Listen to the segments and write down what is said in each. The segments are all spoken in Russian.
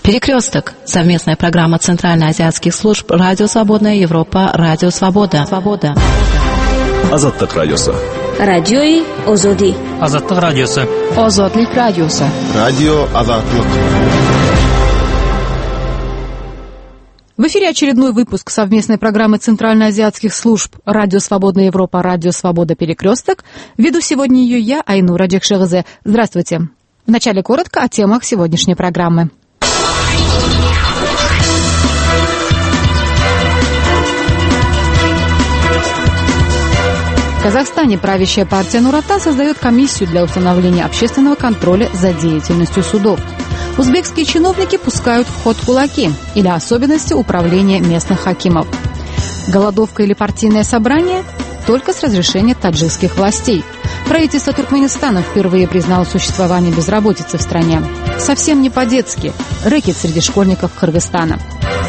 Перекресток. Совместная программа Центральноазиатских служб «Радио Свободная Европа», «Радио Свобода». Азаттык радиосы. Радиои Озоди. Азаттык радиосы. Озодлик радиосы. Радио Азаттык. В эфире очередной выпуск совместной программы Центральноазиатских служб «Радио Свободная Европа», «Радио Свобода. Перекресток». Веду сегодня ее я, Айнура Джекшеғзе. Здравствуйте. Вначале коротко о темах сегодняшней программы. В Казахстане правящая партия Нур Отан создает комиссию для установления общественного контроля за деятельностью судов. Узбекские чиновники пускают в ход кулаки или особенности управления местных хакимов. Голодовка или партийное собрание только с разрешения таджикских властей. Правительство Туркменистана впервые признало существование безработицы в стране. Совсем не по-детски. Рэкет среди школьников Кыргызстана.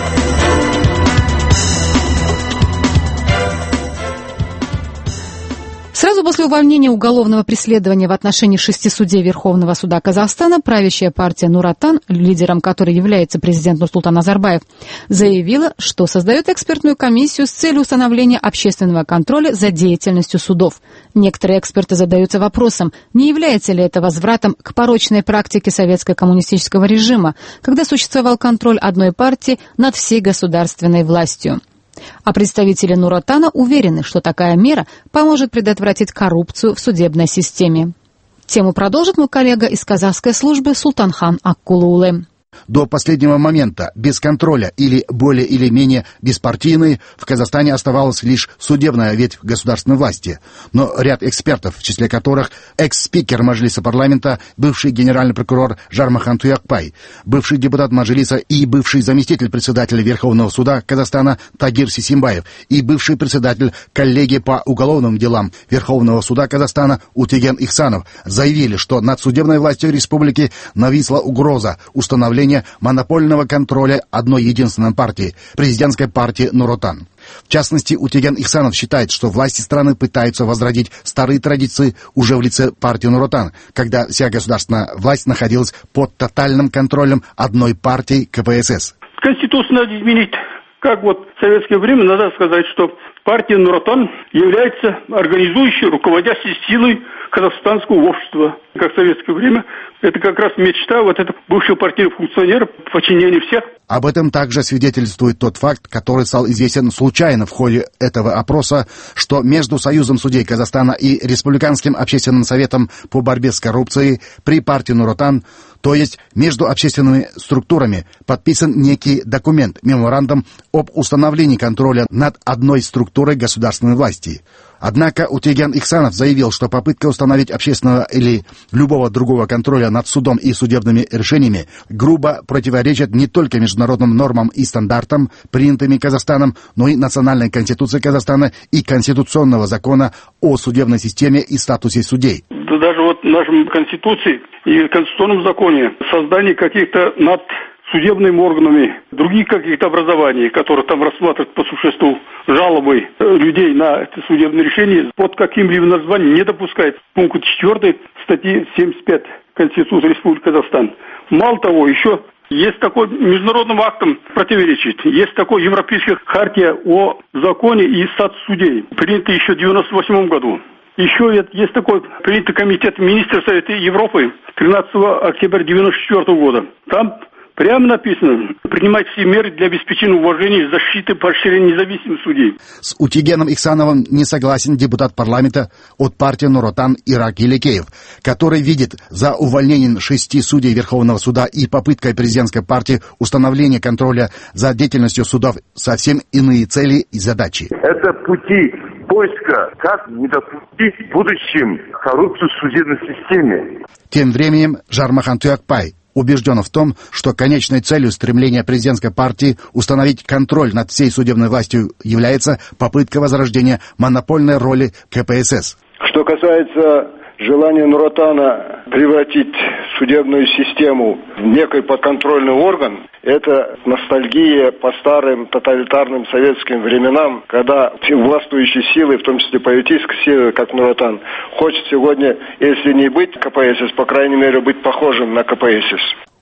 Сразу после увольнения уголовного преследования в отношении 6 судей Верховного суда Казахстана правящая партия Нур Отан, лидером которой является президент Нурсултан Назарбаев, заявила, что создает экспертную комиссию с целью установления общественного контроля за деятельностью судов. Некоторые эксперты задаются вопросом, не является ли это возвратом к порочной практике советско-коммунистического режима, когда существовал контроль одной партии над всей государственной властью. А представители Нур Отана уверены, что такая мера поможет предотвратить коррупцию в судебной системе. Тему продолжит мой коллега из казахской службы Султанхан Аккулуулы. До последнего момента без контроля или более или менее беспартийной в Казахстане оставалась лишь судебная ветвь государственной власти. Но ряд экспертов, в числе которых экс-спикер Мажилиса парламента, бывший генеральный прокурор Жармахан Туякпай, бывший депутат Мажилиса и бывший заместитель председателя Верховного суда Казахстана Тагир Сисимбаев и бывший председатель коллегии по уголовным делам Верховного суда Казахстана Утеген Ихсанов, заявили, что над судебной властью республики нависла угроза установления монопольного контроля одной единственной партии – президентской партии Нур Отан. В частности, Утеген Ихсанов считает, что власти страны пытаются возродить старые традиции уже в лице партии Нур Отан, когда вся государственная власть находилась под тотальным контролем одной партии КПСС. Конституцию надо изменить. Как вот в советское время надо сказать, что партия Нур Отан является организующей, руководящей силой казахстанского общества. Как в советское время, это как раз мечта вот этого бывшего партийного функционера в подчинении всех. Об этом также свидетельствует тот факт, который стал известен случайно в ходе этого опроса, что между Союзом судей Казахстана и Республиканским общественным советом по борьбе с коррупцией при партии Нур Отан, то есть между общественными структурами, подписан некий документ, меморандум об установлении контроля над одной структурой государственной власти. Однако Утеген Ихсанов заявил, что попытка установить общественного или любого другого контроля над судом и судебными решениями грубо противоречит не только международным нормам и стандартам, принятыми Казахстаном, но и национальной конституции Казахстана и конституционного закона о судебной системе и статусе судей. Даже вот в нашей конституции и конституционном законе создание каких-то над судебными органами, других каких-то образований, которые там рассматривают по существу жалобы людей на это судебное решение, под каким-либо названием не допускает. Пункт 4 статьи 75 Конституции Республики Казахстан. Мало того, еще есть такой международным актом противоречит. Есть такой Европейская хартия о законе и статусе судей, принятая еще в 1998 году. Еще есть такой принятый комитет министров Совета Европы 13 октября 1994 года. Там прямо написано, принимать все меры для обеспечения уважения, защиты, поощрения независимых судей. С Утегеном Ихсановым не согласен депутат парламента от партии Нур Отан Ирак Елекеев, который видит за увольнением 6 судей Верховного суда и попыткой президентской партии установления контроля за деятельностью судов совсем иные цели и задачи. Это пути поиска, как не допустить в будущем коррупцию в судебной системе. Тем временем Жармахан Туякпай убежден в том, что конечной целью стремления президентской партии установить контроль над всей судебной властью является попытка возрождения монопольной роли КПСС. Что касается желания Нур Отана превратить судебную систему в некий подконтрольный орган, это ностальгия по старым тоталитарным советским временам, когда властвующие силы, в том числе политические силы, как Нур Отан, хочет сегодня, если не быть КПСС, по крайней мере, быть похожим на КПСС.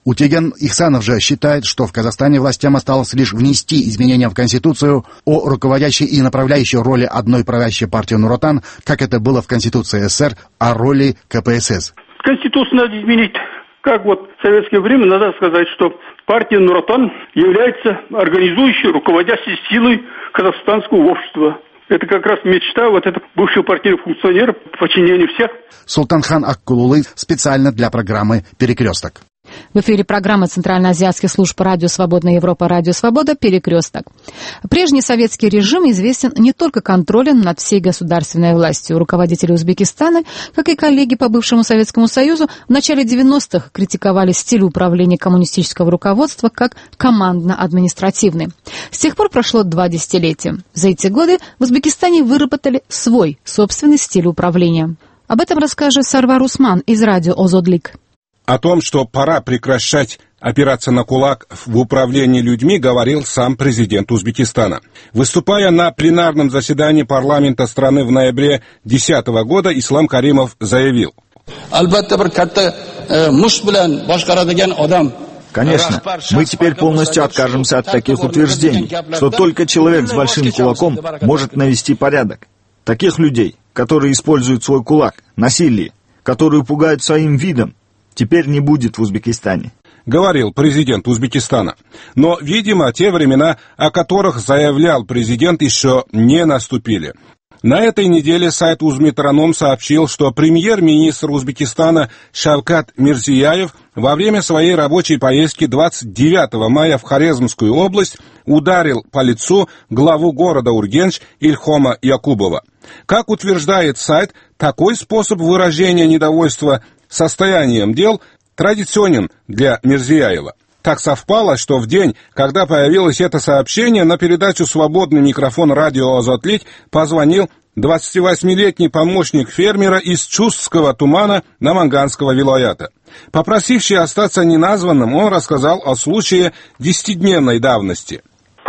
Утеган Ихсанов же считает, что в Казахстане властям осталось лишь внести изменения в Конституцию о руководящей и направляющей роли одной правящей партии Нур-Отан, как это было в Конституции СССР, о роли КПСС. Конституцию надо изменить. Как вот в советское время надо сказать, что партия Нур-Отан является организующей, руководящей силой казахстанского общества. Это как раз мечта вот этого бывшего партийного функционера, подчинения всех. Султанхан Аккулулы специально для программы «Перекресток». В эфире программы Центральноазиатских служб «Радио Свободная Европа», «Радио Свобода», «Перекресток». Прежний советский режим известен не только контролем над всей государственной властью. Руководители Узбекистана, как и коллеги по бывшему Советскому Союзу, в начале 90-х критиковали стиль управления коммунистического руководства как командно-административный. С тех пор прошло 2 десятилетия. За эти годы в Узбекистане выработали свой собственный стиль управления. Об этом расскажет Сарвар Усман из радио «Озодлик». О том, что пора прекращать опираться на кулак в управлении людьми, говорил сам президент Узбекистана. Выступая на пленарном заседании парламента страны в ноябре 2010 года, Ислам Каримов заявил: Конечно, мы теперь полностью откажемся от таких утверждений, что только человек с большим кулаком может навести порядок. Таких людей, которые используют свой кулак, насилие, которые пугают своим видом, теперь не будет в Узбекистане. Говорил президент Узбекистана. Но, видимо, те времена, о которых заявлял президент, еще не наступили. На этой неделе сайт Узметроном сообщил, что премьер-министр Узбекистана Шавкат Мирзияев во время своей рабочей поездки 29 мая в Хорезмскую область ударил по лицу главу города Ургенч Ильхома Якубова. Как утверждает сайт, такой способ выражения недовольства состоянием дел традиционен для Мирзияева. Так совпало, что в день, когда появилось это сообщение, на передачу «Свободный микрофон» радио «Озотлик» позвонил 28-летний помощник фермера из Чустского тумана Наманганского вилаята. Попросивший остаться неназванным, он рассказал о случае 10-дневной давности.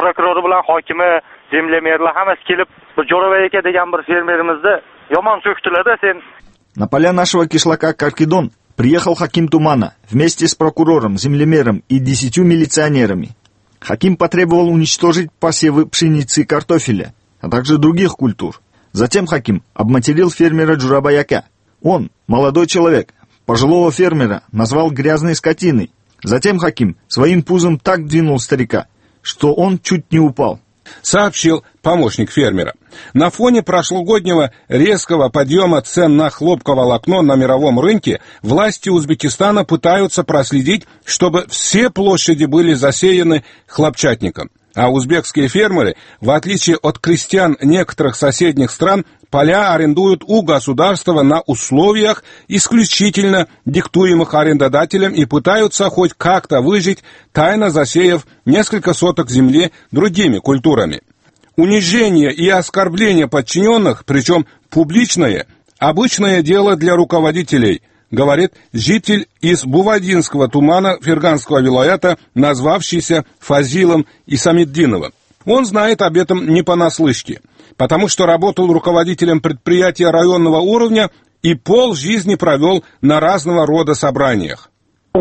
На поля нашего кишлака Каркидон приехал Хаким Тумана вместе с прокурором, землемером и 10 милиционерами. Хаким потребовал уничтожить посевы пшеницы и картофеля, а также других культур. Затем Хаким обматерил фермера Джурабаяка. Он, молодой человек, пожилого фермера, назвал грязной скотиной. Затем Хаким своим пузом так двинул старика, что он чуть не упал. Сообщил помощник фермера. На фоне прошлогоднего резкого подъема цен на хлопковолокно на мировом рынке власти Узбекистана пытаются проследить, чтобы все площади были засеяны хлопчатником. А узбекские фермеры, в отличие от крестьян некоторых соседних стран, поля арендуют у государства на условиях, исключительно диктуемых арендодателем, и пытаются хоть как-то выжить, тайно засеяв несколько соток земли другими культурами. Унижение и оскорбление подчиненных, причем публичное, обычное дело для руководителей, говорит житель из Бувадинского тумана Ферганского вилаята, назвавшийся Фазилом Исамиддиновым. Он знает об этом не понаслышке, потому что работал руководителем предприятия районного уровня и полжизни провел на разного рода собраниях.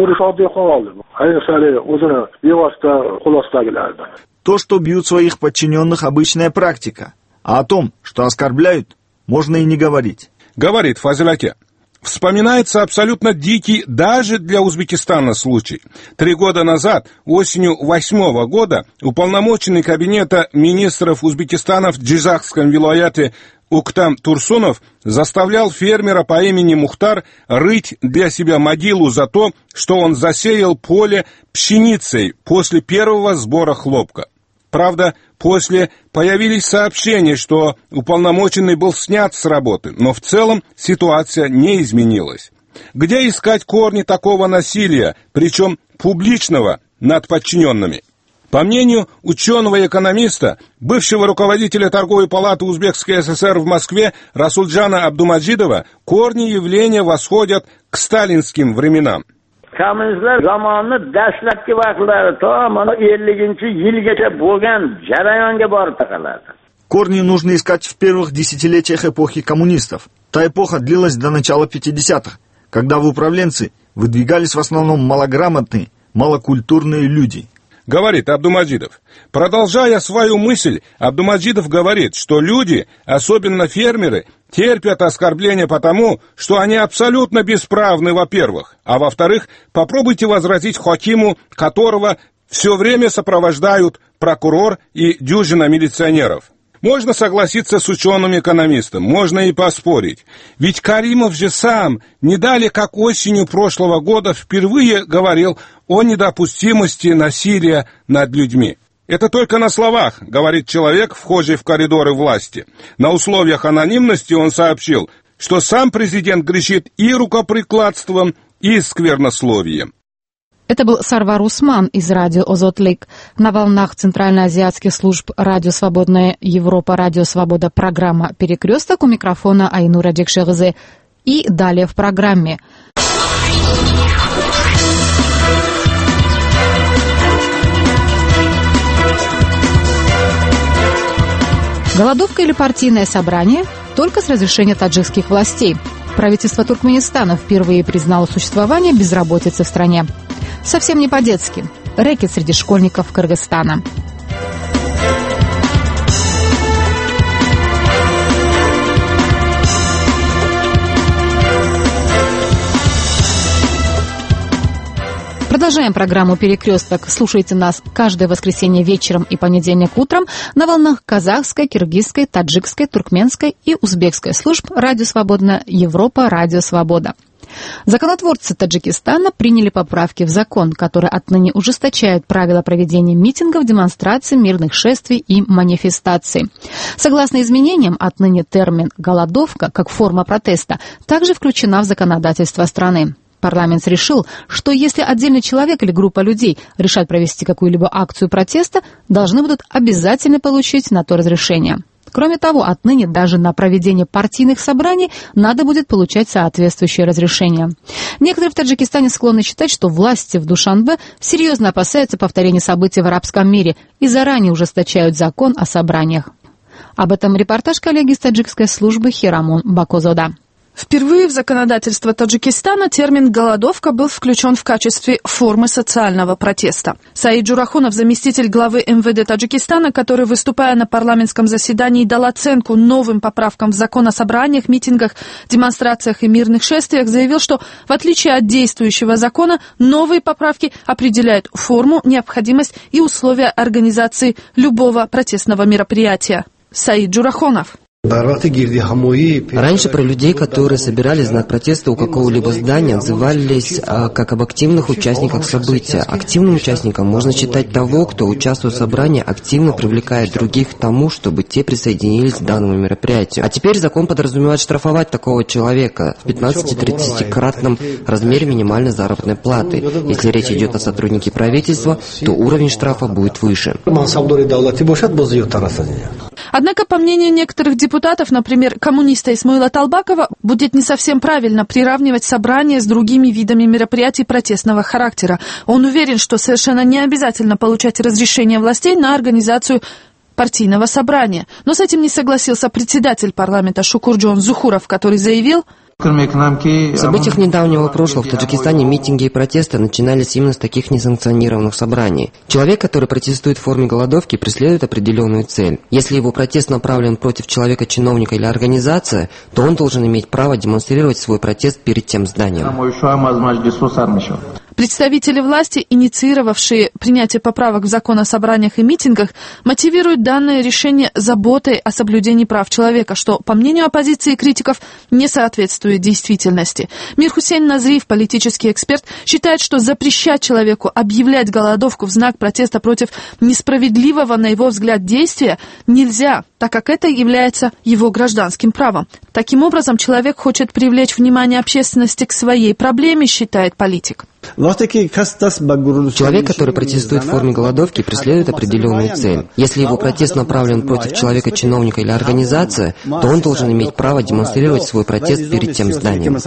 То, что бьют своих подчиненных, обычная практика. А о том, что оскорбляют, можно и не говорить. Говорит Фазиляке. Вспоминается абсолютно дикий даже для Узбекистана случай. 3 года назад, осенью 2008 года, уполномоченный кабинета министров Узбекистана в Джизахском вилаяте Уктам Турсунов заставлял фермера по имени Мухтар рыть для себя могилу за то, что он засеял поле пшеницей после первого сбора хлопка. Правда, после появились сообщения, что уполномоченный был снят с работы, но в целом ситуация не изменилась. Где искать корни такого насилия, причем публичного, над подчиненными? По мнению ученого-экономиста, бывшего руководителя торговой палаты Узбекской ССР в Москве Расулджана Абдумаджидова, корни явления восходят к сталинским временам. Kommunistlar zamonini dastlabki vaqtlari to mana 50-yilgacha bo'lgan jarayonga borib taqaladi. Корни нужно искать в первых десятилетиях эпохи коммунистов. Та эпоха длилась до начала 50-х, когда в управленцы выдвигались в основном малограмотные, малокультурные люди. Говорит Абдумаджидов. Продолжая свою мысль, Абдумаджидов говорит, что люди, особенно фермеры, терпят оскорбления потому, что они абсолютно бесправны, во-первых, а во-вторых, попробуйте возразить хакиму, которого все время сопровождают прокурор и дюжина милиционеров. Можно согласиться с ученым-экономистом, можно и поспорить. Ведь Каримов же сам не далее как осенью прошлого года впервые говорил о недопустимости насилия над людьми. Это только на словах, говорит человек, вхожий в коридоры власти. На условиях анонимности он сообщил, что сам президент грешит и рукоприкладством, и сквернословием. Это был Сарвар Усман из радио Озотлик. На волнах центральноазиатских служб «Радио Свободная Европа», «Радио Свобода» программа «Перекресток», у микрофона Айнура Декшерзе. И далее в программе. Голодовка или партийное собрание? Только с разрешения таджикских властей. Правительство Туркменистана впервые признало существование безработицы в стране. Совсем не по-детски. Рэкет среди школьников Кыргызстана. Продолжаем программу «Перекресток». Слушайте нас каждое воскресенье вечером и понедельник утром на волнах казахской, киргизской, таджикской, туркменской и узбекской служб «Радио Свободная Европа», «Радио Свобода». Законотворцы Таджикистана приняли поправки в закон, которые отныне ужесточают правила проведения митингов, демонстраций, мирных шествий и манифестаций. Согласно изменениям, отныне термин «голодовка» как форма протеста также включена в законодательство страны. Парламент решил, что если отдельный человек или группа людей решат провести какую-либо акцию протеста, должны будут обязательно получить на то разрешение. Кроме того, отныне даже на проведение партийных собраний надо будет получать соответствующее разрешение. Некоторые в Таджикистане склонны считать, что власти в Душанбе серьезно опасаются повторения событий в арабском мире и заранее ужесточают закон о собраниях. Об этом репортаж коллеги из таджикской службы Хирамун Бакозода. Впервые в законодательство Таджикистана термин «голодовка» был включен в качестве формы социального протеста. Саид Джурахонов, заместитель главы МВД Таджикистана, который, выступая на парламентском заседании, дал оценку новым поправкам в закон о собраниях, митингах, демонстрациях и мирных шествиях, заявил, что, в отличие от действующего закона, новые поправки определяют форму, необходимость и условия организации любого протестного мероприятия. Саид Джурахонов. Раньше про людей, которые собирали знак протеста у какого-либо здания, отзывались как об активных участниках события. Активным участником можно считать того, кто участвует в собрании, активно привлекает других к тому, чтобы те присоединились к данному мероприятию. А теперь закон подразумевает штрафовать такого человека в 15-30-кратном размере минимальной заработной платы. Если речь идет о сотруднике правительства, то уровень штрафа будет выше. Однако, по мнению некоторых депутатов, например, коммуниста Исмаила Талбакова, будет не совсем правильно приравнивать собрания с другими видами мероприятий протестного характера. Он уверен, что совершенно не обязательно получать разрешение властей на организацию партийного собрания. Но с этим не согласился председатель парламента Шукурджон Зухуров, который заявил: В событиях недавнего прошлого в Таджикистане митинги и протесты начинались именно с таких несанкционированных собраний. Человек, который протестует в форме голодовки, преследует определенную цель. Если его протест направлен против человека, чиновника или организации, то он должен иметь право демонстрировать свой протест перед тем зданием. Представители власти, инициировавшие принятие поправок в закон о собраниях и митингах, мотивируют данное решение заботой о соблюдении прав человека, что, по мнению оппозиции и критиков, не соответствует действительности. Мир Хусейн Назриев, политический эксперт, считает, что запрещать человеку объявлять голодовку в знак протеста против несправедливого, на его взгляд, действия нельзя, так как это является его гражданским правом. Таким образом, человек хочет привлечь внимание общественности к своей проблеме, считает политик. Человек, который протестует в форме голодовки, преследует определенную цель. Если его протест направлен против человека, чиновника или организации, то он должен иметь право демонстрировать свой протест перед тем зданием.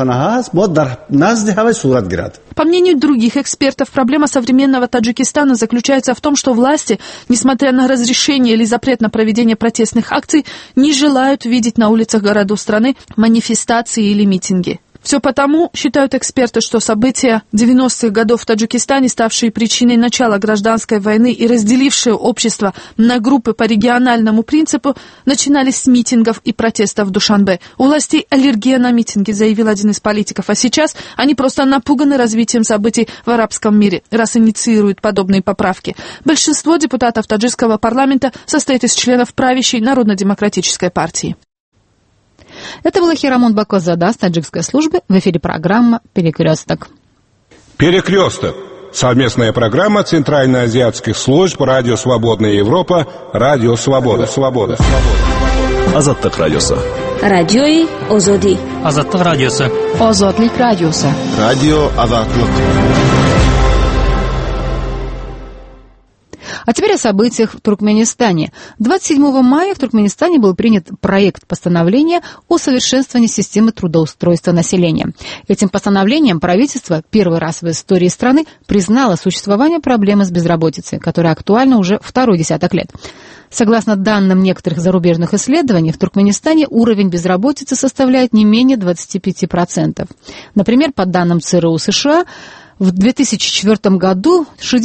По мнению других экспертов, проблема современного Таджикистана заключается в том, что власти, несмотря на разрешение или запрет на проведение протестных акций, не желают видеть на улицах городов страны манифестации или митинги. Все потому, считают эксперты, что события 90-х годов в Таджикистане, ставшие причиной начала гражданской войны и разделившие общество на группы по региональному принципу, начинались с митингов и протестов в Душанбе. У властей аллергия на митинги, заявил один из политиков, а сейчас они просто напуганы развитием событий в арабском мире, раз инициируют подобные поправки. Большинство депутатов таджикского парламента состоит из членов правящей Народно-демократической партии. Это был Хирамон Бакозада с таджикской службы. В эфире программа «Перекресток». «Перекресток» — совместная программа Центральноазиатских служб «Радио Свободная Европа», «Радио Свобода». Азаттык радиосы. Радиои Озоди. Азаттык радиосы. Озодлик радиосы. Радио Азаттык. А теперь о событиях в Туркменистане. 27 мая в Туркменистане был принят проект постановления о совершенствовании системы трудоустройства населения. Этим постановлением правительство первый раз в истории страны признало существование проблемы с безработицей, которая актуальна уже второй десяток лет. Согласно данным некоторых зарубежных исследований, в Туркменистане уровень безработицы составляет не менее 25%. Например, по данным ЦРУ США, в 2004 году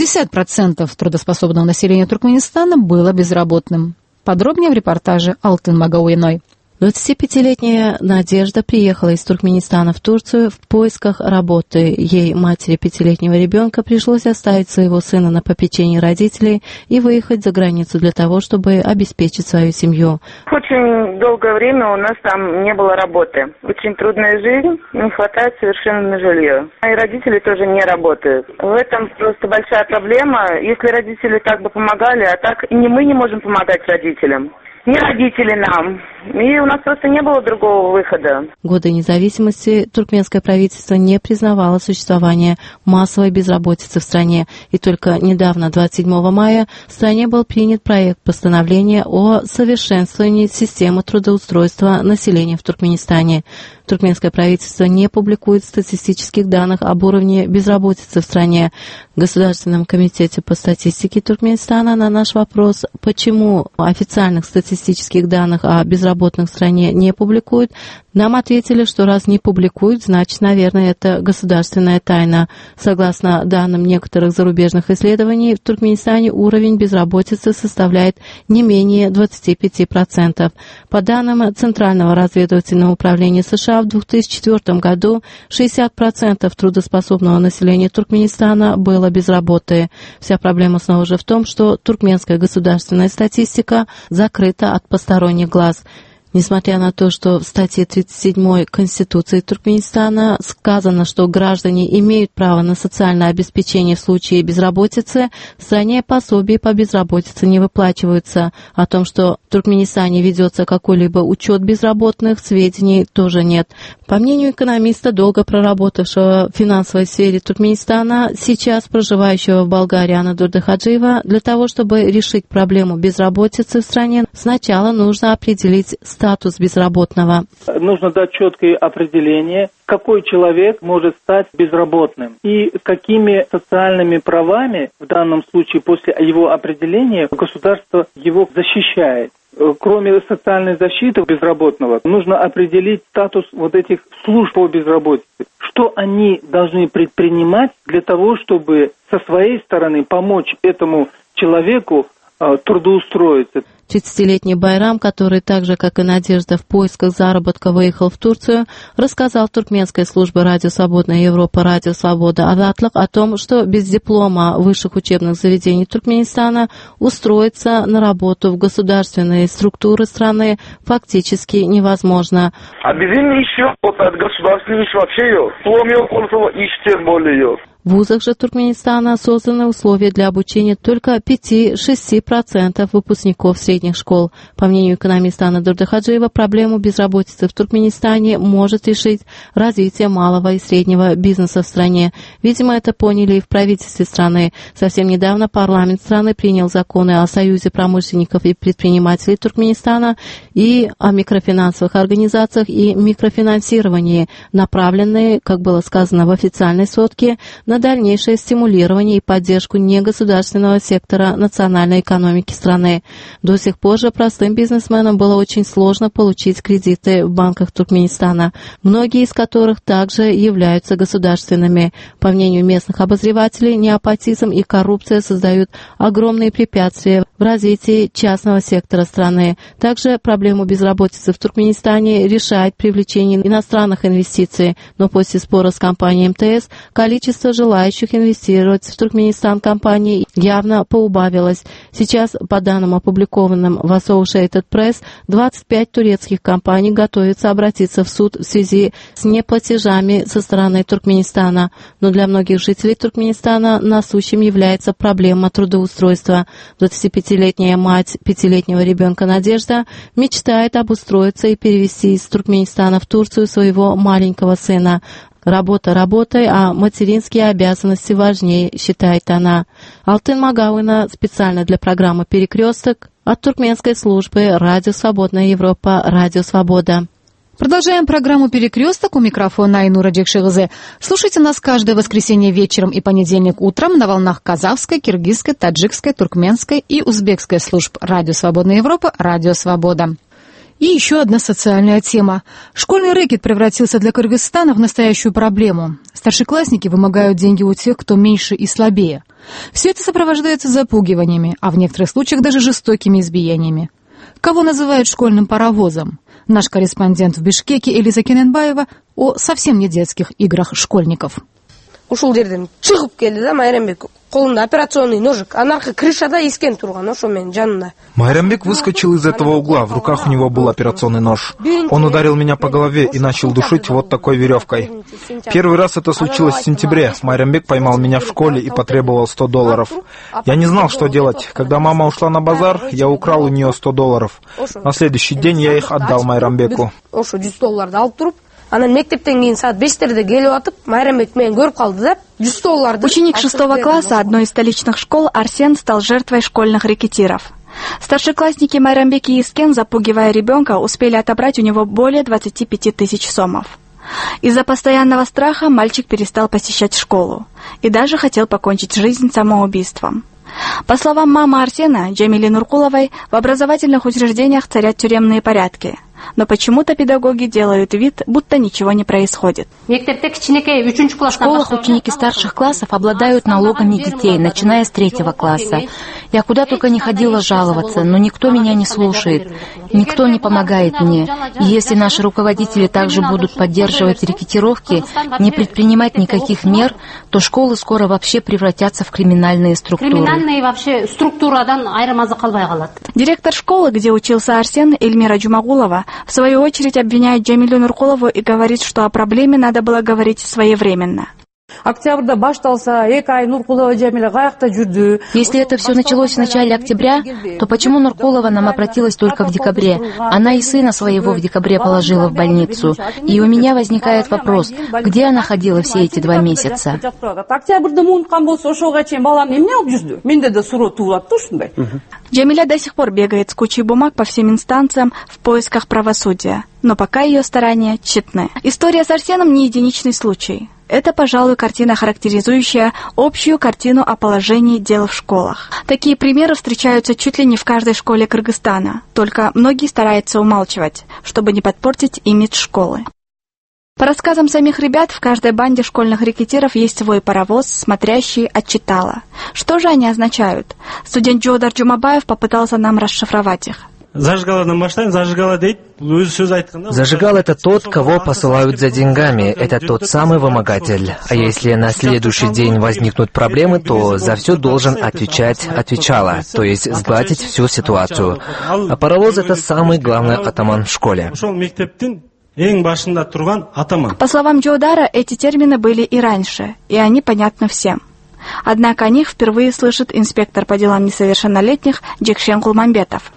60% трудоспособного населения Туркменистана было безработным. Подробнее в репортаже Алтын Магауиной. 25-летняя Надежда приехала из Туркменистана в Турцию в поисках работы. Ей, матери 5-летнего ребенка, пришлось оставить своего сына на попечении родителей и выехать за границу для того, чтобы обеспечить свою семью. Очень долгое время у нас там не было работы. Очень трудная жизнь, не хватает совершенно на жилье. Мои родители тоже не работают. В этом просто большая проблема. Если родители так бы помогали, а так не мы не можем помогать родителям. Не родители нам. И у нас просто не было другого выхода. В годы независимости туркменское правительство не признавало существование массовой безработицы в стране. И только недавно, 27 мая, в стране был принят проект постановления о совершенствовании системы трудоустройства населения в Туркменистане. Туркменское правительство не публикует статистических данных об уровне безработицы в стране. В Государственном комитете по статистике Туркменистана на наш вопрос, почему официальных статистических данных о безработных в стране не публикуют, нам ответили, что раз не публикуют, значит, наверное, это государственная тайна. Согласно данным некоторых зарубежных исследований, в Туркменистане уровень безработицы составляет не менее 25%. По данным Центрального разведывательного управления США, в 2004 году 60% трудоспособного населения Туркменистана было без работы. Вся проблема снова же в том, что туркменская государственная статистика закрыта от посторонних глаз. Несмотря на то, что в статье 37 Конституции Туркменистана сказано, что граждане имеют право на социальное обеспечение в случае безработицы, в стране пособия по безработице не выплачиваются. О том, что в Туркменистане ведется какой-либо учет безработных, сведений тоже нет. По мнению экономиста, долго проработавшего в финансовой сфере Туркменистана, сейчас проживающего в Болгарии Анадурда Хаджиева, для того, чтобы решить проблему безработицы в стране, сначала нужно определить статус безработного. Нужно дать четкое определение, какой человек может стать безработным и какими социальными правами в данном случае после его определения государство его защищает. Кроме социальной защиты безработного, нужно определить статус вот этих служб по безработице. Что они должны предпринимать для того, чтобы со своей стороны помочь этому человеку трудоустроиться. 30-летний Байрам, который так же, как и Надежда, в поисках заработка выехал в Турцию, рассказал туркменской службе «Радио Свободная Европа», «Радио Свобода» Азаттык о том, что без диплома высших учебных заведений Туркменистана устроиться на работу в государственные структуры страны фактически невозможно. А без еще государственный иш вообще yok. Диплом yok, иш тем более yok. В вузах же Туркменистана созданы условия для обучения только 5-6% выпускников средних школ. По мнению экономиста Анадурда Хаджиева, проблему безработицы в Туркменистане может решить развитие малого и среднего бизнеса в стране. Видимо, это поняли и в правительстве страны. Совсем недавно парламент страны принял законы о Союзе промышленников и предпринимателей Туркменистана и о микрофинансовых организациях и микрофинансировании, направленные, как было сказано в официальной сводке, на дальнейшее стимулирование и поддержку негосударственного сектора национальной экономики страны. До сих сих пор же простым бизнесменам было очень сложно получить кредиты в банках Туркменистана, многие из которых также являются государственными. По мнению местных обозревателей, неопатизм и коррупция создают огромные препятствия в развитии частного сектора страны. Также проблему безработицы в Туркменистане решает привлечение иностранных инвестиций, но после спора с компанией МТС количество желающих инвестировать в Туркменистан компаний явно поубавилось. Сейчас, по данным, опубликованным в Associated Press, 25 турецких компаний готовятся обратиться в суд в связи с неплатежами со стороны Туркменистана. Но для многих жителей Туркменистана насущим является проблема трудоустройства. 25-летняя мать 5-летнего ребенка Надежда мечтает обустроиться и перевести из Туркменистана в Турцию своего маленького сына. Работа работой, а материнские обязанности важнее, считает она. Алтын Магауина специально для программы «Перекресток» от туркменской службы «Радио Свободная Европа», «Радио Свобода». Продолжаем программу «Перекресток». У микрофона Айнура Джекшигызы. Слушайте нас каждое воскресенье вечером и понедельник утром на волнах казахской, киргизской, таджикской, туркменской и узбекской служб «Радио Свободная Европа», «Радио Свобода». И еще одна социальная тема. Школьный рэкет превратился для Кыргызстана в настоящую проблему. Старшеклассники вымогают деньги у тех, кто меньше и слабее. Все это сопровождается запугиваниями, а в некоторых случаях даже жестокими избиениями. Кого называют школьным паровозом? Наш корреспондент в Бишкеке Элиза Кененбаева о совсем не детских играх школьников. Ушул жерден чыгып келди да Майрамбек. Колунда операционный ножик, а наркы крышада искен турган, ошо менин жанымда. Майрамбек выскочил из этого угла, в руках у него был операционный нож. Он ударил меня по голове и начал душить вот такой веревкой. Первый раз это случилось в сентябре. Майрамбек поймал меня в школе и потребовал $100. Я не знал, что делать. Когда мама ушла на базар, я украл у нее $100. На следующий день я их отдал Майрамбеку. $100 алып туруп, анан мектептен кийин саат 5:00-де келип атып, Майрамбек мени көрүп калды да, $100. Ученик 6 класса одной из столичных школ Арсен стал жертвой школьных рэкетиров. Старшеклассники Майрамбек и Искен, запугивая ребенка, успели отобрать у него более 25 тысяч сомов. Из-за постоянного страха мальчик перестал посещать школу и даже хотел покончить жизнь самоубийством. По словам мамы Арсена, Джамили Нуркуловой, в образовательных учреждениях царят тюремные порядки. Но почему-то педагоги делают вид, будто ничего не происходит. В школах ученики старших классов обладают налогами детей, начиная с 3 класса. Я куда только не ходила жаловаться, но никто меня не слушает, никто не помогает мне. И если наши руководители также будут поддерживать рекетировки, не предпринимать никаких мер, то школы скоро вообще превратятся в криминальные структуры. Директор школы, где учился Арсен, Эльмира Джумагулова, в свою очередь обвиняет Джамилю Нуркулову и говорит, что о проблеме надо было говорить своевременно. Если это все началось в начале октября, то почему Нуркулова нам обратилась только в декабре? Она и сына своего в декабре положила в больницу. И у меня возникает вопрос, где она ходила все эти 2 месяца? Джамиля до сих пор бегает с кучей бумаг по всем инстанциям в поисках правосудия, но пока ее старания тщетны. История с Арсеном не единичный случай. Это, пожалуй, картина, характеризующая общую картину о положении дел в школах. Такие примеры встречаются чуть ли не в каждой школе Кыргызстана, только многие стараются умалчивать, чтобы не подпортить имидж школы. По рассказам самих ребят, в каждой банде школьных рэкетиров есть свой паровоз, смотрящий от читала. Что же они означают? Студент Джодар Джумабаев попытался нам расшифровать их. Зажигал — это тот, кого посылают за деньгами, это тот самый вымогатель. А если на следующий день возникнут проблемы, то за все должен отвечать отвечала, то есть сгладить всю ситуацию. А паровоз — это самый главный атаман в школе. По словам Джодара, эти термины были и раньше, и они понятны всем. Однако о них впервые слышит инспектор по делам несовершеннолетних Джекшен Кулмамбетов.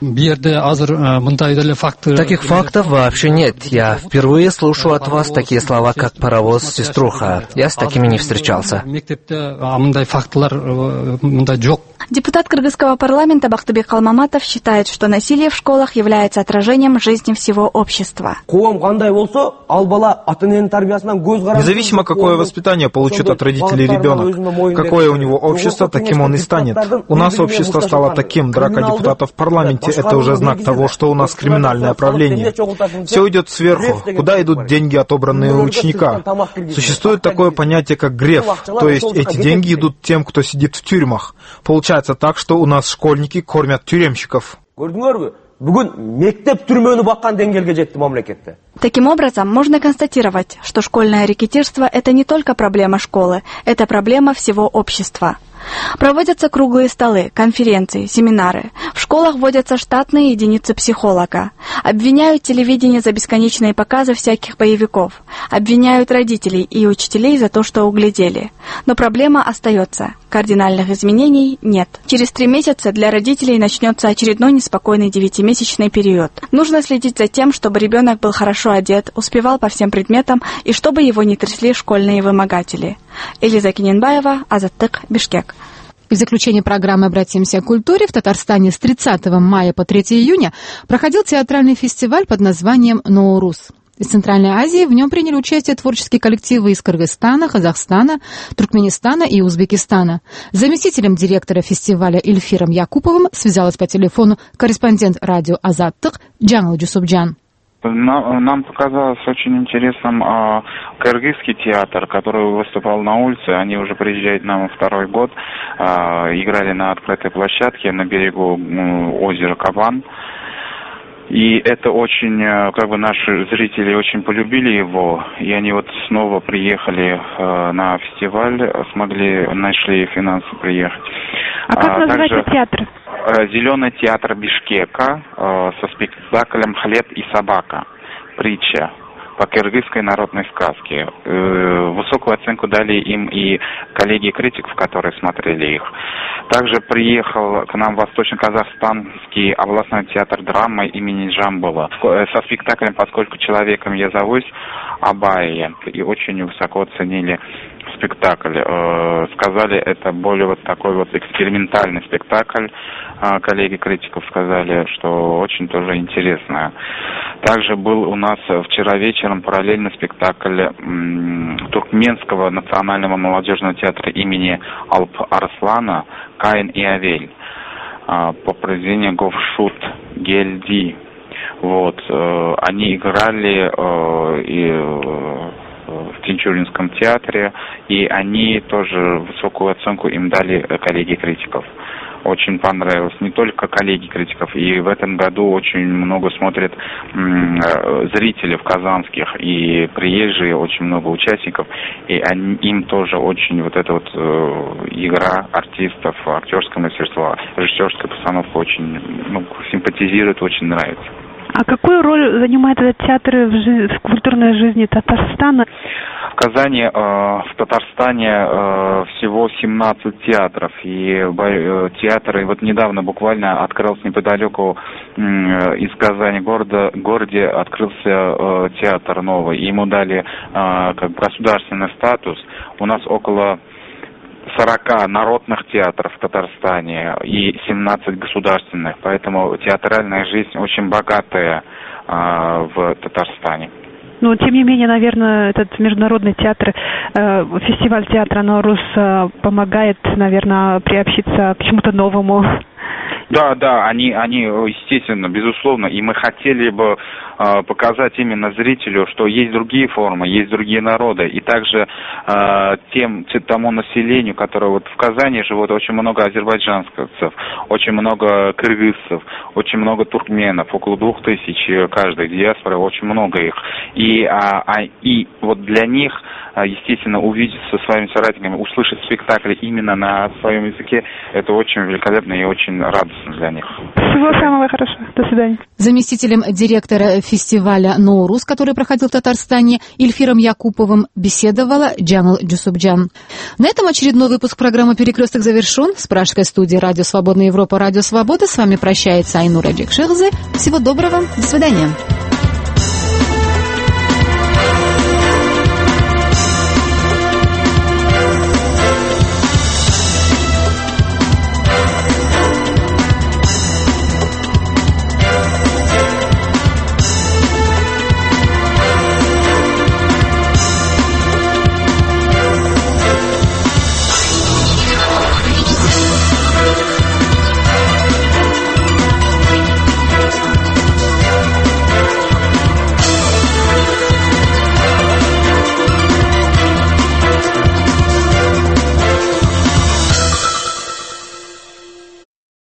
Таких фактов вообще нет. Я впервые слышу от вас такие слова, как паровоз, сеструха. Я с такими не встречался. Депутат кыргызского парламента Бактыбек Алмаматов считает, что насилие в школах является отражением жизни всего общества. Независимо, какое воспитание получит от родителей ребенок, какое у него общество, таким он и станет. У нас общество стало таким, драка депутатов в парламенте – это уже знак того, что у нас криминальное правление. Все идет сверху, куда идут деньги, отобранные у ученика. Существует такое понятие, как греф, то есть эти деньги идут тем, кто сидит в тюрьмах. Получается так, что у нас школьники кормят тюремщиков. Таким образом, можно констатировать, что школьное рэкетирство – это не только проблема школы, это проблема всего общества. Проводятся круглые столы, конференции, семинары. В школах вводятся штатные единицы психолога. Обвиняют телевидение за бесконечные показы всяких боевиков. Обвиняют родителей и учителей за то, что углядели. Но проблема остается. Кардинальных изменений нет. Через 3 месяца для родителей начнется очередной неспокойный 9-месячный период. Нужно следить за тем, чтобы ребенок был хорошо одет, успевал по всем предметам и чтобы его не трясли школьные вымогатели. Элиза Кененбаева, Азаттык, Бишкек. В заключение программы «Обратимся к культуре» в Татарстане с 30 мая по 3 июня проходил театральный фестиваль под названием «Ноурус». Из Центральной Азии в нем приняли участие творческие коллективы из Кыргызстана, Казахстана, Туркменистана и Узбекистана. С заместителем директора фестиваля Ильфиром Якуповым связалась по телефону корреспондент радио «Азаттык» Джамал Джусупджан. Нам показалось очень интересным кыргызский театр, который выступал на улице. Они уже приезжают нам 2-й год, играли на открытой площадке на берегу озера Кабан. И это очень, наши зрители очень полюбили его, и они вот снова приехали на фестиваль, нашли финансы приехать. А как называется театр? Зеленый театр Бишкека со спектаклем «Хлеб и собака», притча по кыргызской народной сказке. Высокую оценку дали им и коллеги критиков, которые смотрели их. Также приехал к нам Восточно-Казахстанский областной театр драмы имени Джамбула со спектаклем «Поскольку человеком я зовусь» Абайя. И очень высоко оценили спектакль. Сказали, это более такой экспериментальный спектакль. Коллеги критиков сказали, что очень тоже интересно. Также был у нас вчера вечером параллельно спектакль Туркменского национального молодежного театра имени Алп Арслана «Каин и Авель» по произведению Говшут Гельди. Они играли в Тинчуринском театре, и они тоже высокую оценку им дали коллеги критиков. Очень понравилось. Не только коллеги критиков, и в этом году очень много смотрят зрителей казанских, и приезжие, очень много участников, и им тоже очень игра артистов, актерское мастерство, режиссерская постановка очень симпатизирует, очень нравится. А какую роль занимает этот театр в культурной жизни Татарстана? В Казани, в Татарстане всего 17 театров. И театры, недавно буквально открылся неподалеку из Казани городе открылся театр новый. Ему дали государственный статус. У нас около 40 народных театров в Татарстане и 17 государственных. Поэтому театральная жизнь очень богатая в Татарстане. Но, тем не менее, наверное, этот международный театр, фестиваль театра «Ноурус» помогает, наверное, приобщиться к чему-то новому. Да, они, естественно, безусловно, и мы хотели бы показать именно зрителю, что есть другие формы, есть другие народы, и также тому населению, которое в Казани живут, очень много азербайджанцев, очень много кыргызцев, очень много туркменов, около 2000 каждой диаспоры, очень много их. И для них, естественно, увидеть со своими соратниками, услышать спектакли именно на своем языке, это очень великолепно и очень радостно для них. Всего самого хорошего. До свидания. Заместителем директора фестиваля «Ноурус», который проходил в Татарстане, Ильфиром Якуповым беседовала Джамал Джусупджан. На этом очередной выпуск программы «Перекресток» завершен. С пражской студии «Радио Свободная Европа», «Радио Свобода» с вами прощается Айнура Джекшерзе. Всего доброго. До свидания.